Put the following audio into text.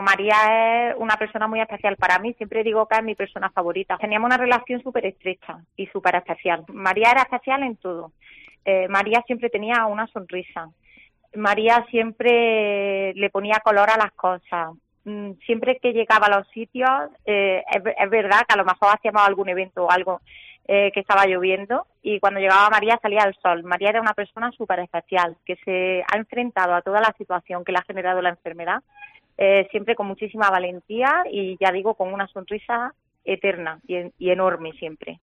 María es una persona muy especial para mí, siempre digo que es mi persona favorita. Teníamos una relación súper estrecha y súper especial. María era especial en todo. María siempre tenía una sonrisa. María siempre le ponía color a las cosas. Siempre que llegaba a los sitios, es verdad que a lo mejor hacíamos algún evento o algo que estaba lloviendo y cuando llegaba María salía el sol. María era una persona súper especial que se ha enfrentado a toda la situación que le ha generado la enfermedad, siempre con muchísima valentía y ya digo, con una sonrisa eterna y enorme siempre.